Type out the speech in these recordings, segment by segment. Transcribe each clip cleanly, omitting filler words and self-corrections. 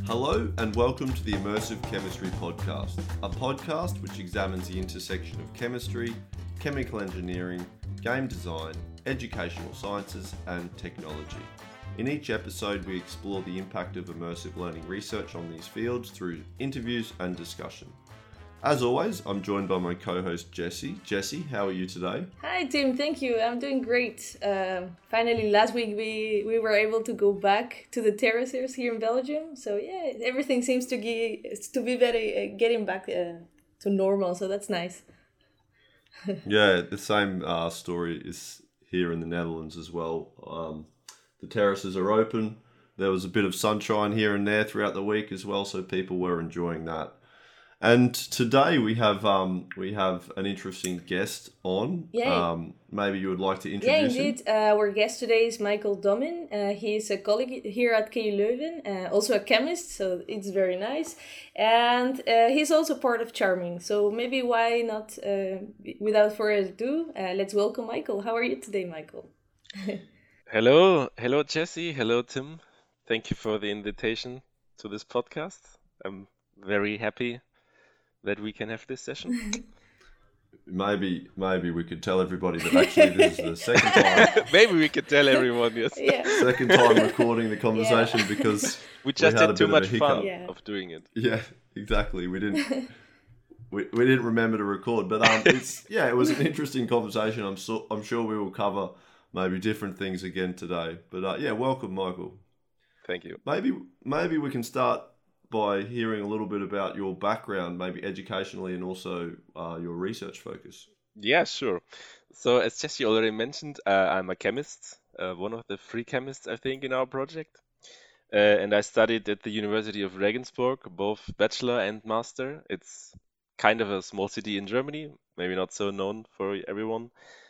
Hello and welcome to the Immersive Chemistry Podcast, a podcast which examines the intersection of chemistry, chemical engineering, game design, educational sciences and technology. In each episode we explore the impact of immersive learning research on these fields through interviews and discussion. As always, I'm joined by my co-host Jessie. Jessie, how are you today? Hi Tim, thank you. I'm doing great. Finally, last week we were able to go back to the terraces here in Belgium. So yeah, everything seems to be very getting back to normal. So that's nice. Yeah, the same story is here in the Netherlands as well. The terraces are open. There was a bit of sunshine here and there throughout the week as well, so people were enjoying that. And today we have an interesting guest on. Maybe you would like to introduce him? Indeed. Our guest today is Michael Domin. He's a colleague here at KU Leuven, also a chemist, so it's very nice. And he's also part of Charming. So maybe why not, without further ado, let's welcome Michael. How are you today, Michael? Hello, Jesse. Hello, Tim. Thank you for the invitation to this podcast. I'm very happy that we can have this session. Maybe we could tell everybody that actually this is the second time. Maybe we could tell everyone, yes. Yeah. Second time recording the conversation because we just had too much fun Yeah. of doing it. Yeah, exactly. We didn't remember to record, but it was an interesting conversation. I'm sure we will cover maybe different things again today. But welcome, Michael. Thank you. Maybe we can start by hearing a little bit about your background, maybe educationally, and also your research focus. Yeah, sure. So as Jesse already mentioned, I'm a chemist, one of the 3 chemists, I think, in our project. And I studied at the University of Regensburg, both bachelor and master. It's kind of a small city in Germany, maybe not so known for everyone.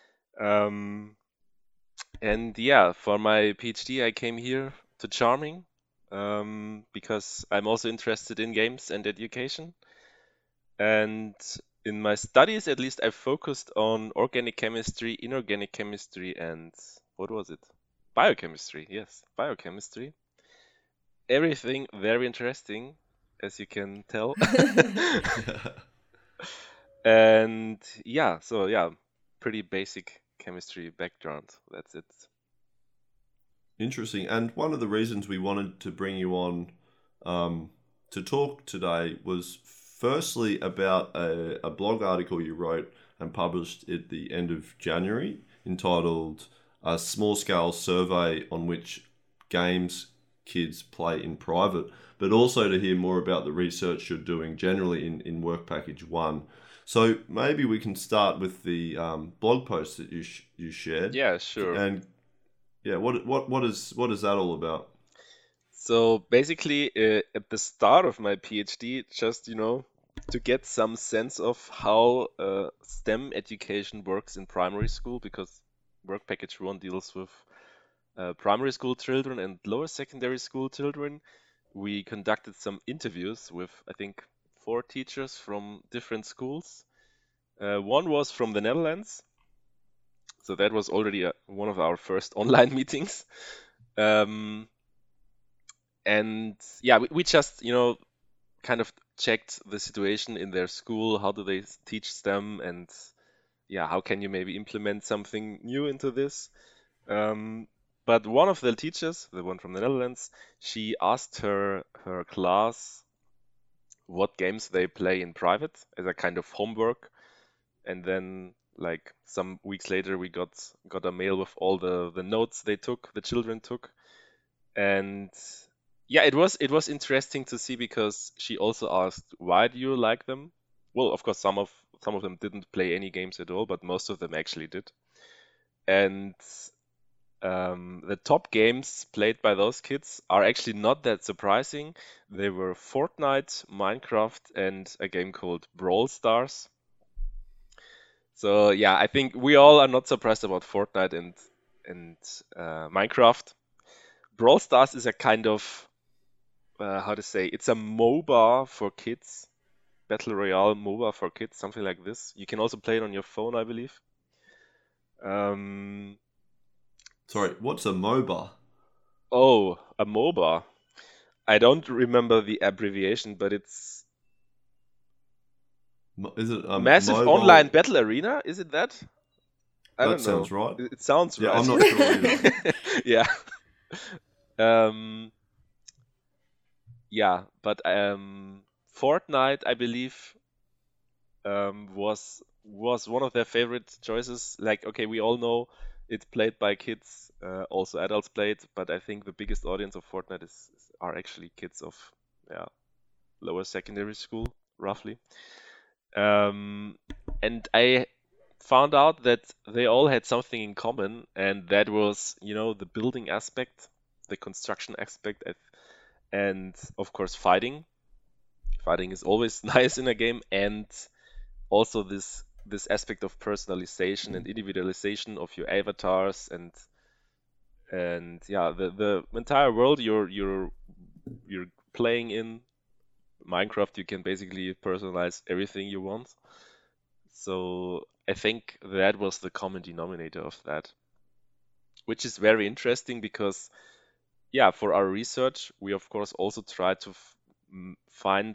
And yeah, for my PhD, I came here to Charming because I'm also interested in games and education. And in my studies, at least, I focused on organic chemistry, inorganic chemistry, and what was it? Biochemistry. Yes, biochemistry. Everything very interesting, as you can tell. And yeah, pretty basic chemistry background. That's it. Interesting. And one of the reasons we wanted to bring you on to talk today was firstly about a blog article you wrote and published at the end of January entitled A Small Scale Survey on Which Games Kids Play in Private, but also to hear more about the research you're doing generally in Work Package 1. So maybe we can start with the blog post that you shared. Yeah, sure. And yeah, what is that all about? So basically, at the start of my PhD, just to get some sense of how STEM education works in primary school, because Work Package 1 deals with primary school children and lower secondary school children. We conducted some interviews with, I think, 4 teachers from different schools. One was from the Netherlands, so that was already one of our first online meetings. And yeah, we just, kind of checked the situation in their school. How do they teach STEM? And yeah, how can you maybe implement something new into this? But one of the teachers, the one from the Netherlands, she asked her class what games they play in private as a kind of homework. And then like some weeks later, we got a mail with all the notes the children took. And yeah, it was interesting to see because she also asked, why do you like them? Well, of course, some of them didn't play any games at all, but most of them actually did. And the top games played by those kids are actually not that surprising. They were Fortnite, Minecraft, and a game called Brawl Stars. So yeah, I think we all are not surprised about Fortnite and Minecraft. Brawl Stars is a kind of it's a MOBA for kids, Battle Royale MOBA for kids, something like this. You can also play it on your phone, I believe. Sorry, what's a MOBA? Oh, a MOBA. I don't remember the abbreviation, but it's Is it Massive mobile? Online Battle Arena. Is it that? I That don't know. sounds right. It sounds Yeah, right. I'm not sure either. Yeah. Um, yeah, but Fortnite, I believe, was one of their favorite choices. Like, okay, we all know it's played by kids, also adults play it, but I think the biggest audience of Fortnite are actually kids of, yeah, lower secondary school, roughly. And I found out that they all had something in common, and that was, the building aspect, the construction aspect, and of course fighting. Fighting is always nice in a game, and also this aspect of personalization and individualization of your avatars, and yeah, the entire world you're playing in Minecraft. You can basically personalize everything you want. So I think that was the common denominator of that, which is very interesting because, yeah, for our research, we of course also try to find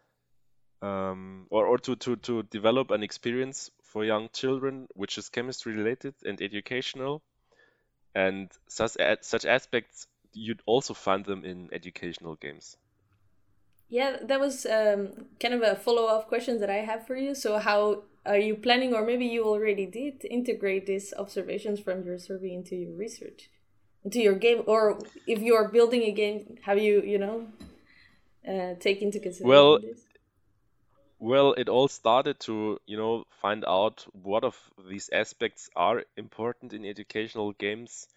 or to develop an experience for young children which is chemistry related and educational, and such aspects you'd also find them in educational games. Yeah, that was kind of a follow-up question that I have for you. So how are you planning, or maybe you already did, integrate these observations from your survey into your research, into your game? Or if you are building a game, have you, take into Well, consideration this? it all started to, find out what of these aspects are important in educational games,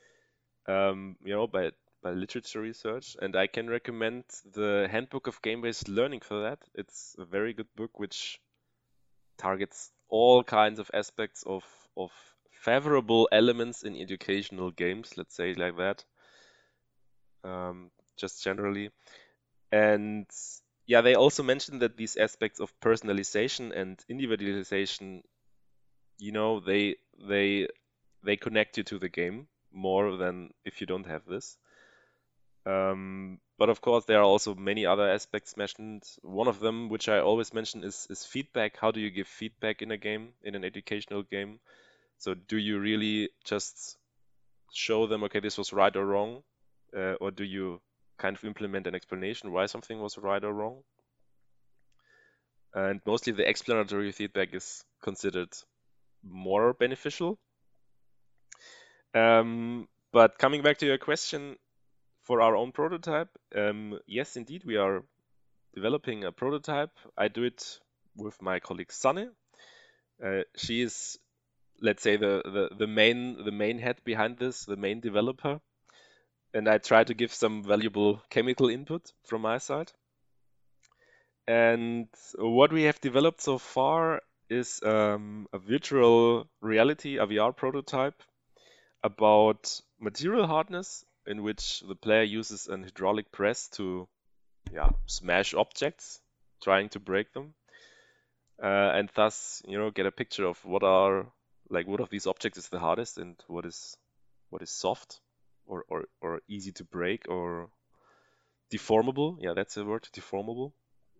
by literature research, and I can recommend the Handbook of Game-Based Learning for that. It's a very good book which targets all kinds of aspects of favorable elements in educational games, let's say it like that, just generally. And yeah, they also mentioned that these aspects of personalization and individualization, they they they connect you to the game more than if you don't have this. But of course, there are also many other aspects mentioned. One of them, which I always mention, is feedback. How do you give feedback in a game, in an educational game? So do you really just show them, okay, this was right or wrong? Or do you kind of implement an explanation why something was right or wrong? And mostly the explanatory feedback is considered more beneficial. But coming back to your question, for our own prototype, yes, indeed, we are developing a prototype. I do it with my colleague Sanne. She is, let's say, the main head behind this, the main developer, and I try to give some valuable chemical input from my side. And what we have developed so far is a virtual reality, a VR prototype about material hardness, in which the player uses an hydraulic press to, yeah, smash objects, trying to break them, and thus, get a picture of what of these objects is the hardest and what is soft or easy to break or deformable. Yeah, that's the word, deformable.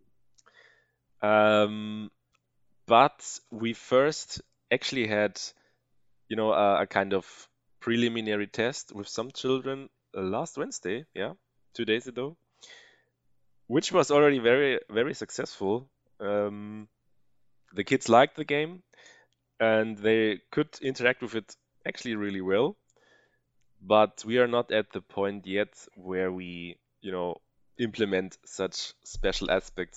Um, but we first actually had, a kind of preliminary test with some children last Wednesday, yeah, 2 days ago, which was already very, very successful. The kids liked the game and they could interact with it actually really well, but we are not at the point yet where we, implement such special aspects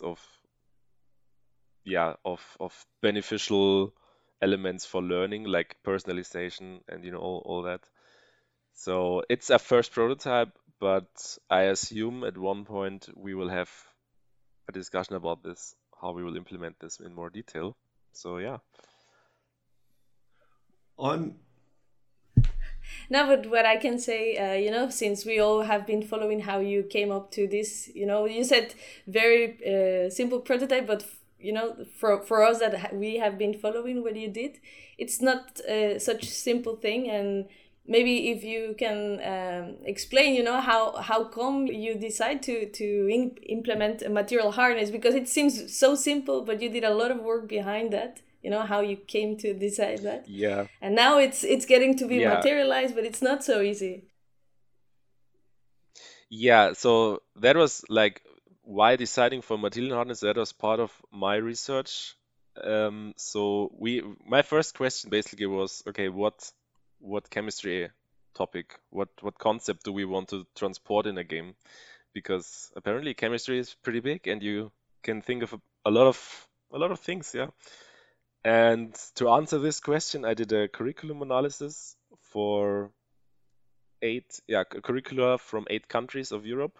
of beneficial elements for learning, like personalization and all that. So it's a first prototype, but I assume at one point we will have a discussion about this, how we will implement this in more detail. So yeah. I'm No, but what I can say, since we all have been following how you came up to this, you said very simple prototype, but for us that we have been following what you did, it's not such simple thing, and maybe if you can explain, how come you decide to implement a material harness, because it seems so simple, but you did a lot of work behind that. How you came to decide that, Yeah, and now it's getting to be yeah, materialized, but it's not so easy. yeah. So that was like why deciding for material hardness. That was part of my research. My first question basically was, okay, what chemistry topic, what concept do we want to transport in a game? Because apparently chemistry is pretty big, and you can think of a lot of things, yeah. And to answer this question, I did a curriculum analysis for curricula from 8 countries of Europe.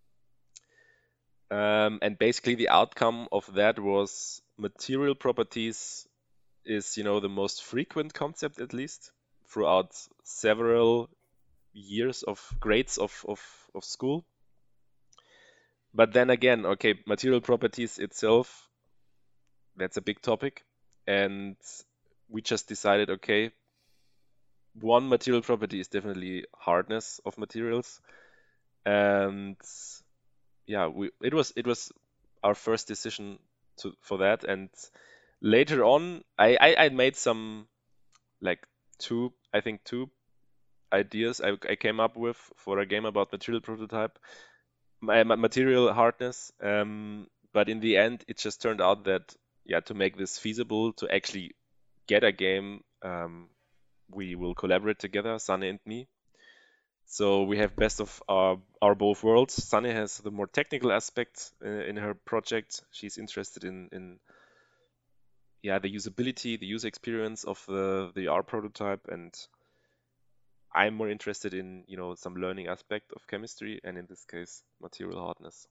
And basically the outcome of that was material properties is, the most frequent concept, at least throughout several years of grades of school. But then again, okay, material properties itself, that's a big topic. And we just decided, okay, one material property is definitely hardness of materials. And yeah, it was our first decision for that. And later on, I made some, like, I think two ideas I came up with for a game about material prototype, material hardness. But in the end, it just turned out that, yeah, to make this feasible, to actually get a game, we will collaborate together, Sunny and me. So we have best of our both worlds. Sunny has the more technical aspect in her project. She's interested in yeah, the usability, the user experience of the R prototype, and I'm more interested in, some learning aspect of chemistry, and in this case, material hardness.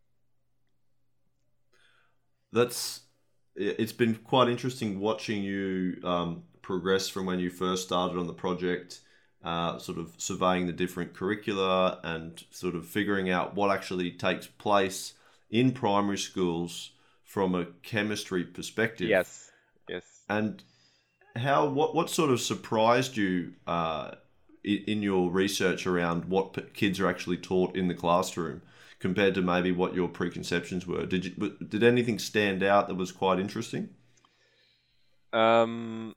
It's been quite interesting watching you progress from when you first started on the project, sort of surveying the different curricula and sort of figuring out what actually takes place in primary schools from a chemistry perspective. Yes, yes. And what sort of surprised you in your research around what kids are actually taught in the classroom compared to maybe what your preconceptions were? Did anything stand out that was quite interesting? Um,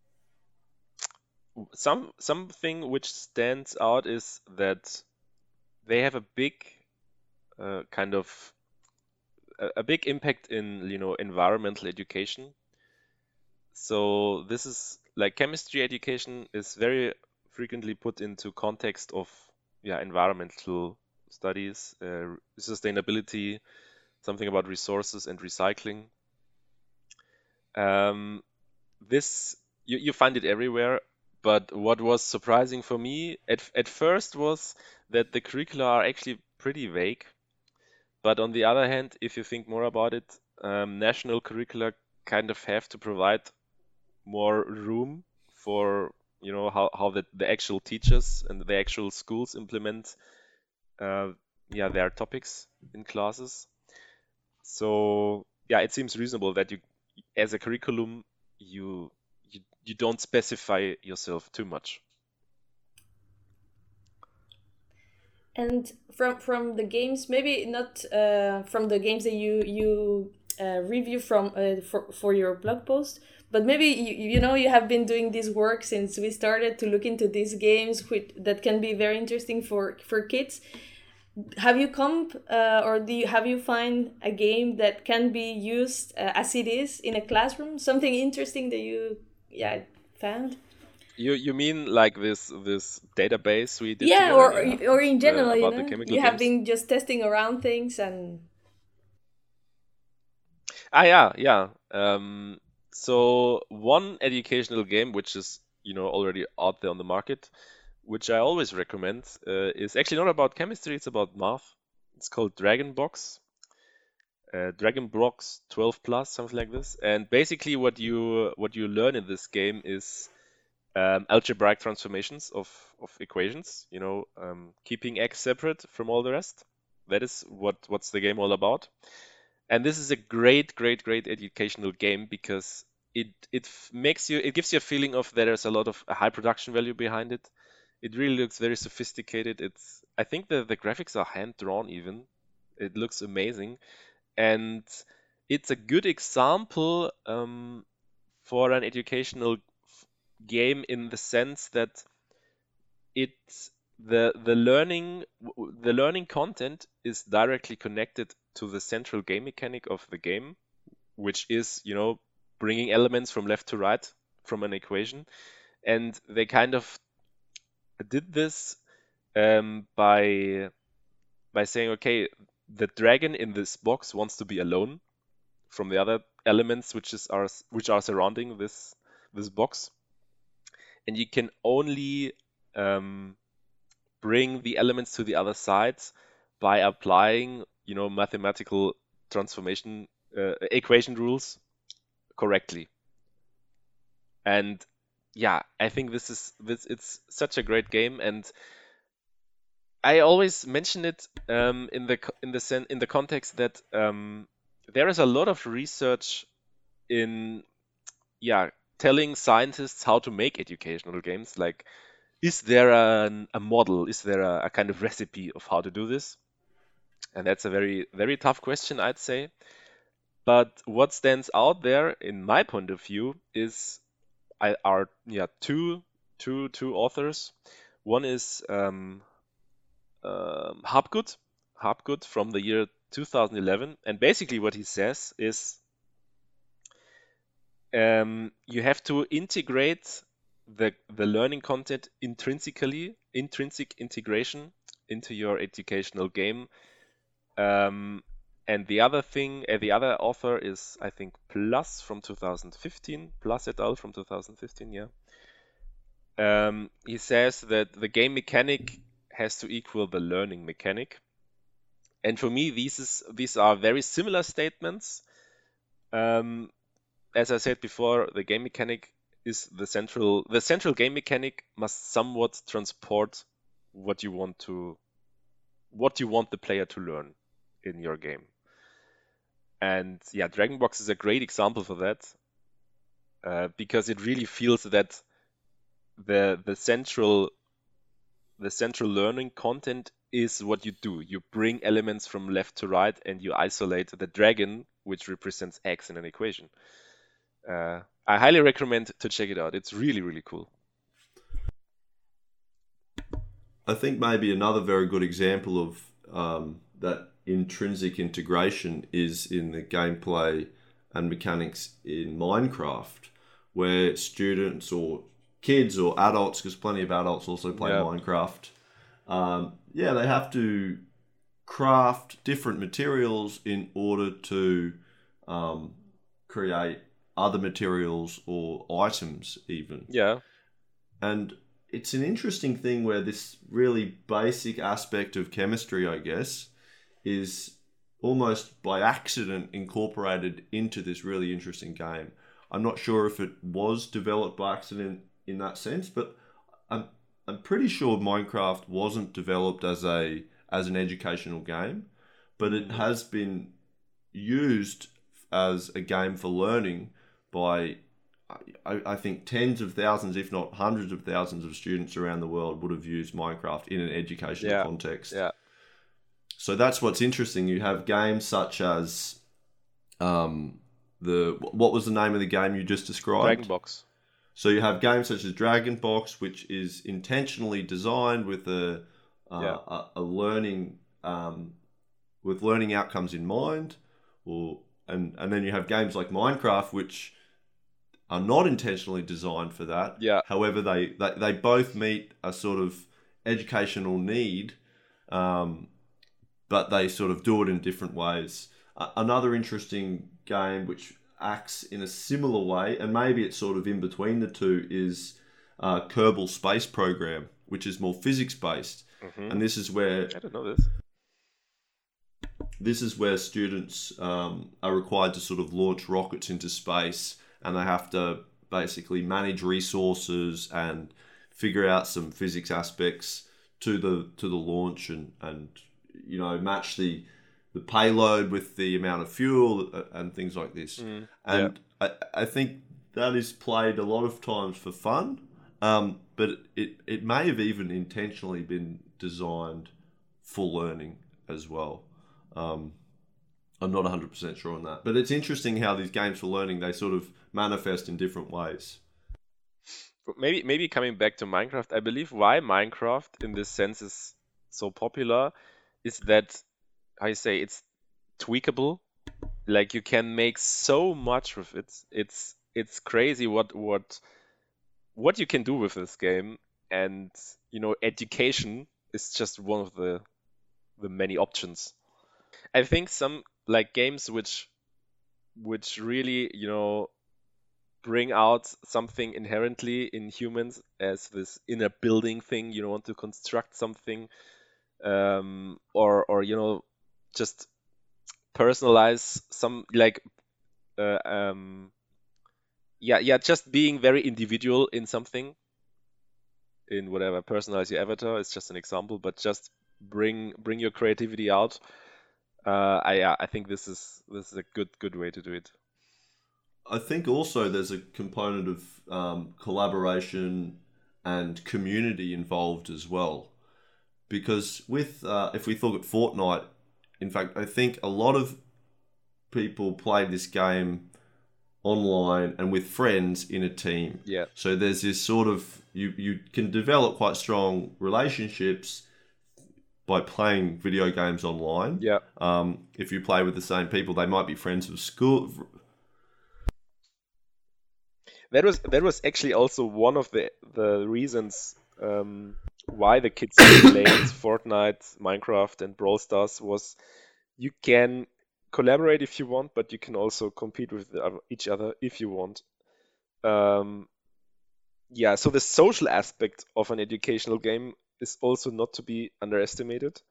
something which stands out is that they have a big kind of a big impact in, environmental education. So this is like chemistry education is very frequently put into context of, yeah, environmental studies, sustainability, something about resources and recycling. Um, this you find it everywhere, but what was surprising for me at first was that the curricula are actually pretty vague. But on the other hand, if you think more about it, national curricula kind of have to provide more room for, how the actual teachers and the actual schools implement yeah, their topics in classes. So yeah, it seems reasonable that you, as a curriculum, you don't specify yourself too much. And from the games, maybe not from the games that you review from for your blog post, but maybe you have been doing this work since we started to look into these games, that can be very interesting for kids. Have you come or have you find a game that can be used as it is in a classroom? Something interesting that you, yeah, found? You mean like this database we did Yeah, together, yeah? or in general, About the chemical you have games? been just testing around things and. Ah, yeah, yeah. So one educational game which is, already out there on the market, which I always recommend, is actually not about chemistry, it's about math. It's called Dragon Box. Dragon Box 12 plus, something like this. And basically what you learn in this game is algebraic transformations of equations, keeping x separate from all the rest. That is what's the game all about. And this is a great, great, great educational game because it gives you a feeling of that there's a lot of high production value behind it. It really looks very sophisticated. I think the graphics are hand drawn even. It looks amazing, and it's a good example for an educational game in the sense that it's the learning content is directly connected to the central game mechanic of the game, which is, bringing elements from left to right from an equation. And they kind of did this by saying, okay, the dragon in this box wants to be alone from the other elements which are surrounding this box, and you can only bring the elements to the other side by applying, mathematical transformation equation rules correctly. And yeah, I think this it's such a great game, and I always mention it in the context that there is a lot of research in telling scientists how to make educational games. Like, is there a model? Is there a kind of recipe of how to do this? And that's a very, very tough question, I'd say. But what stands out there, in my point of view, is two authors. One is Hapgood from the year 2011, and basically what he says is you have to integrate the learning content intrinsic integration into your educational game. And the other thing, the other author is, I think, Plus from 2015, Plus et al. From 2015, yeah. He says that the game mechanic has to equal the learning mechanic. And for me, these are very similar statements. As I said before, the game mechanic is the central game mechanic must somewhat transport what you want the player to learn in your game. And yeah, Dragonbox is a great example for that, because it really feels that the central learning content is what you do. You bring elements from left to right, and you isolate the dragon, which represents X in an equation. I highly recommend to check it out. It's really, really cool. I think maybe another very good example of that intrinsic integration is in the gameplay and mechanics in Minecraft, where students or kids or adults, because plenty of adults also play Minecraft, they have to craft different materials in order to create other materials or items even. Yeah. And it's an interesting thing where this really basic aspect of chemistry, I guess, is almost by accident incorporated into this really interesting game. I'm not sure if it was developed by accident in that sense, but I'm pretty sure Minecraft wasn't developed as an educational game, but it has been used as a game for learning by, I think, tens of thousands, if not hundreds of thousands of students around the world would have used Minecraft in an educational context. Yeah. So that's what's interesting. You have games such as what was the name of the game you just described? Dragonbox. So you have games such as Dragonbox, which is intentionally designed with a learning with learning outcomes in mind, and then you have games like Minecraft, which are not intentionally designed for that. Yeah. However, they both meet a sort of educational need, but they sort of do it in different ways. Another interesting game which acts in a similar way, and maybe it's sort of in between the two, is Kerbal Space Program, which is more physics-based. Mm-hmm. And this is where... I don't know this. This is where students are required to sort of launch rockets into space, and they have to basically manage resources and figure out some physics aspects to the launch and match the payload with the amount of fuel and things like this. I think that is played a lot of times for fun, But it may have even intentionally been designed for learning as well. I'm not 100% sure on that. But it's interesting how these games for learning, they sort of manifest in different ways. Maybe coming back to Minecraft, I believe why Minecraft in this sense is so popular is that, how you say, it's tweakable. Like you can make so much with it. It's crazy what you can do with this game. And education is just one of the many options. I think some like games which really bring out something inherently in humans as this inner building thing, want to construct something, or just personalize some, like just being very individual in something, in whatever, personalize your avatar is just an example, but just bring your creativity out. I think this is a good way to do it. I think also there's a component of collaboration and community involved as well. Because with if we look at Fortnite, in fact, I think a lot of people play this game online and with friends in a team. Yeah. So there's this sort of, you can develop quite strong relationships by playing video games online. Yeah. If you play with the same people, they might be friends of school. That was actually also one of the reasons why the kids played Fortnite, Minecraft, and Brawl Stars was you can collaborate if you want, but you can also compete with each other if you want. So the social aspect of an educational game is also not to be underestimated.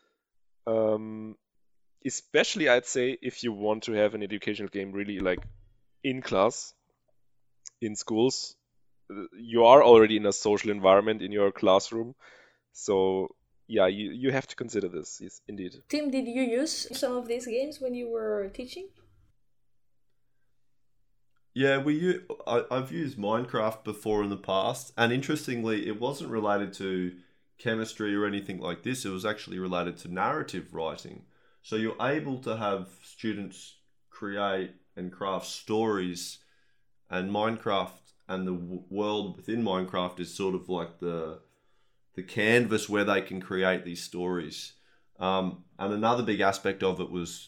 Especially, I'd say, if you want to have an educational game really like in class, in schools, you are already in a social environment in your classroom. So yeah, you have to consider this, yes, indeed. Tim, did you use some of these games when you were teaching? Yeah, I've used Minecraft before in the past, and interestingly, it wasn't related to chemistry or anything like this. It was actually related to narrative writing. So you're able to have students create and craft stories, and Minecraft and the world within Minecraft is sort of like the canvas where they can create these stories. And another big aspect of it was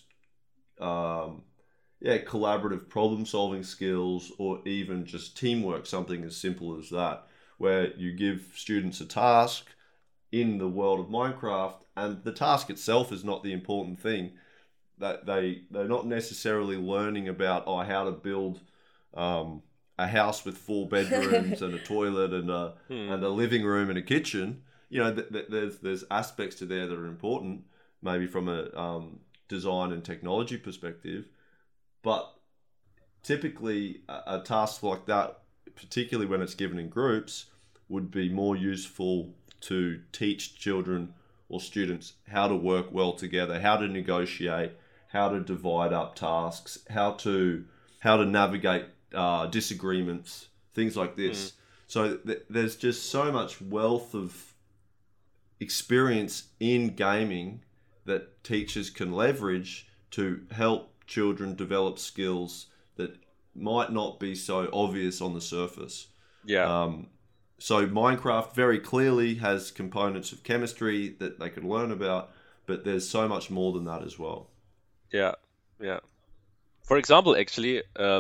collaborative problem solving skills, or even just teamwork, something as simple as that, where you give students a task in the world of Minecraft, and the task itself is not the important thing. That they're not necessarily learning about how to build a house with 4 bedrooms and a toilet and a living room and a kitchen. There's aspects to there that are important, maybe from a design and technology perspective. But typically, a task like that, particularly when it's given in groups, would be more useful to teach children or students how to work well together, how to negotiate, how to divide up tasks, how to navigate disagreements, things like this. So there's just so much wealth of experience in gaming that teachers can leverage to help children develop skills that might not be so obvious on the surface. Yeah. So Minecraft very clearly has components of chemistry that they can learn about, but there's so much more than that as well. Yeah. For example, actually,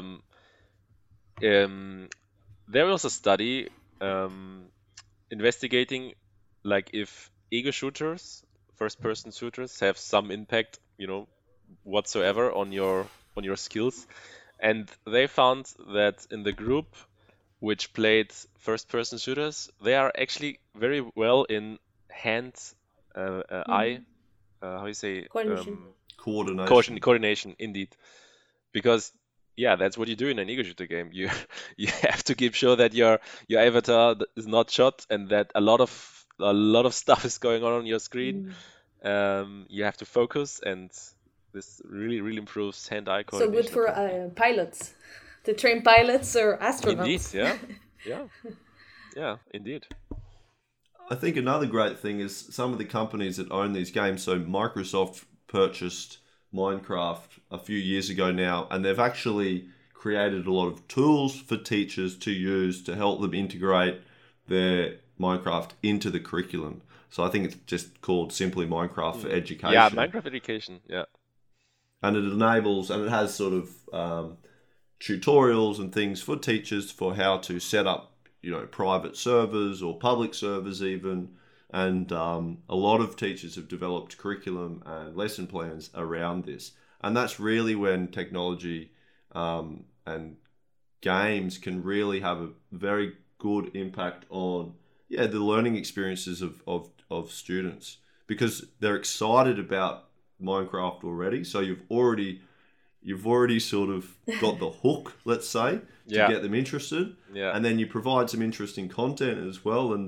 there was a study investigating like if ego shooters, first-person shooters, have some impact, whatsoever on your skills, and they found that in the group which played first-person shooters, they are actually very well in hand, eye, how you say, coordination, indeed, because that's what you do in an ego shooter game. You have to keep sure that your avatar is not shot and that a lot of stuff is going on your screen. You have to focus, and this really, really improves hand-eye coordination. So good for pilots, to train pilots or astronauts. Indeed, yeah. Yeah, indeed. I think another great thing is some of the companies that own these games. So Microsoft purchased Minecraft a few years ago now, and they've actually created a lot of tools for teachers to use to help them integrate their Minecraft into the curriculum. So I think it's just called simply Minecraft for Education. Yeah, Minecraft Education. Yeah. And it enables, and it has sort of tutorials and things for teachers for how to set up, private servers or public servers even. And a lot of teachers have developed curriculum and lesson plans around this. And that's really when technology and games can really have a very good impact on the learning experiences of students, because they're excited about Minecraft already. So you've already sort of got the hook, let's say, to get them interested. Yeah. And then you provide some interesting content as well. And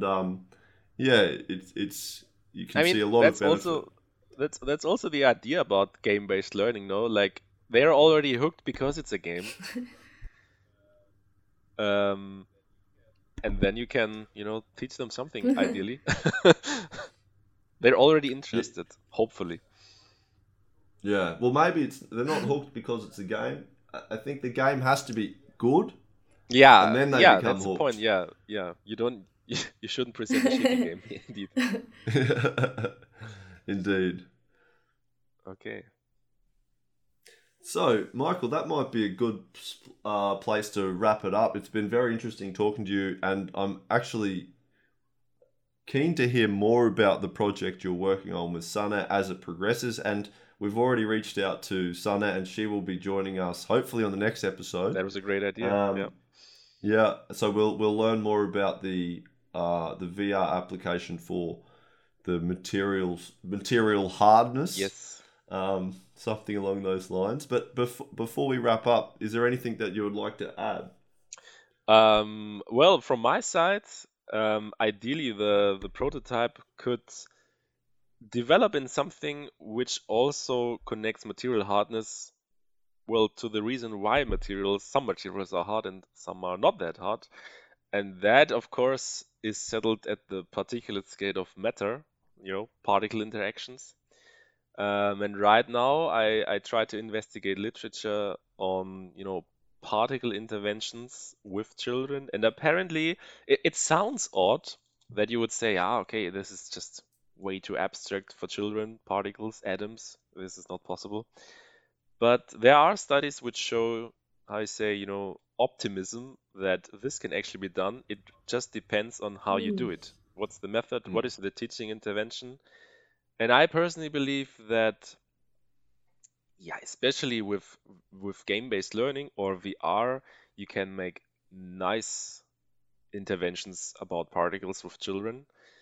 it's you can see a lot of benefit. That's also the idea about game-based learning, no? Like they're already hooked because it's a game. And then you can, teach them something ideally. They're already interested, hopefully. Yeah, well, maybe they're not hooked because it's a game. I think the game has to be good. Yeah, and then they become that's hooked. the point. Yeah. You shouldn't present a shitty game, indeed. Indeed. Okay. So, Michael, that might be a good place to wrap it up. It's been very interesting talking to you, and I'm actually keen to hear more about the project you're working on with Sana as it progresses. And we've already reached out to Sana, and she will be joining us hopefully on the next episode. That was a great idea. Yeah. So we'll learn more about the VR application for the material hardness. Yes. Something along those lines. But before we wrap up, is there anything that you would like to add? Well, from my side, ideally the prototype could develop in something which also connects material hardness, well, to the reason why some materials are hard and some are not that hard. And that, of course, is settled at the particulate scale of matter, particle interactions. And right now, I try to investigate literature on, particle interventions with children. And apparently, it sounds odd that you would say, okay, this is just way too abstract for children, particles, atoms, this is not possible. But there are studies which show, how you say, optimism that this can actually be done. It just depends on how you do it. What's the method? What is the teaching intervention? And I personally believe that, especially with game-based learning or VR, you can make nice interventions about particles with children.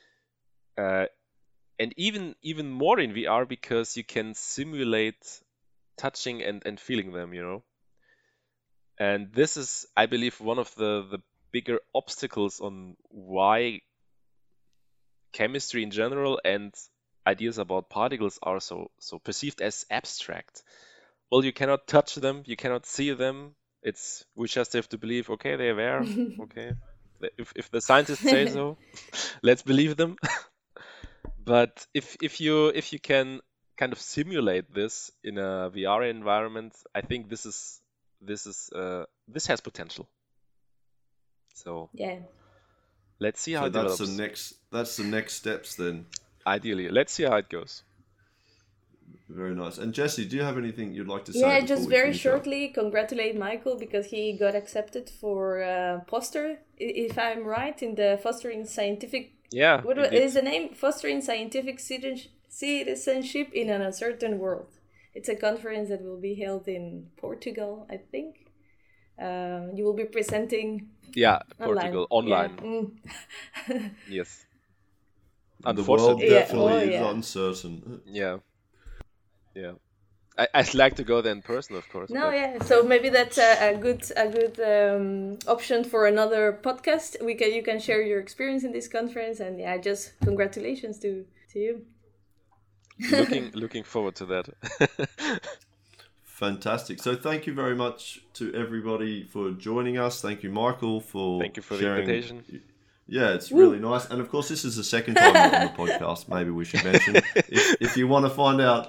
And even more in VR, because you can simulate touching and feeling them, And this is, I believe, one of the bigger obstacles on why chemistry in general and ideas about particles are so perceived as abstract. Well, you cannot touch them, you cannot see them. We just have to believe, okay, they're there. Okay, if the scientists say so, let's believe them. But if you can kind of simulate this in a VR environment, I think this has potential. So yeah, let's see how it develops. That's the next steps then. Ideally, let's see how it goes. Very nice. And Jesse, do you have anything you'd like to say? Yeah, just very shortly, congratulate Michael because he got accepted for Foster, if I'm right, in the Fostering Scientific. Yeah. What is the name? Fostering Scientific Citizenship in an Uncertain World. It's a conference that will be held in Portugal, I think. You will be presenting. Yeah, Portugal online. Yeah. Yes. The world definitely is uncertain. Yeah. Yeah. I'd like to go there in person, of course. No, yeah. So maybe that's a good option for another podcast. You can share your experience in this conference, and just congratulations to you. Looking forward to that. Fantastic. So thank you very much to everybody for joining us. Thank you, Michael, for the invitation. Yeah, it's really nice. And of course, this is the second time you're on the podcast. Maybe we should mention if you want to find out.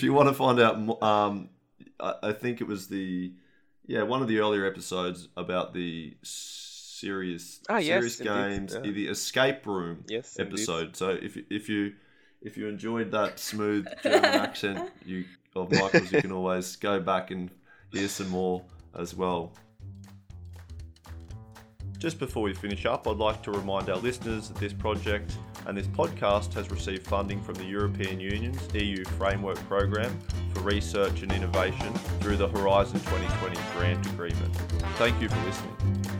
I think it was one of the earlier episodes about the serious games, indeed, the escape room episode. Indeed. So if you enjoyed that smooth German accent of Michael's, you can always go back and hear some more as well. Just before we finish up, I'd like to remind our listeners that this project and this podcast has received funding from the European Union's EU Framework Programme for Research and Innovation through the Horizon 2020 grant agreement. Thank you for listening.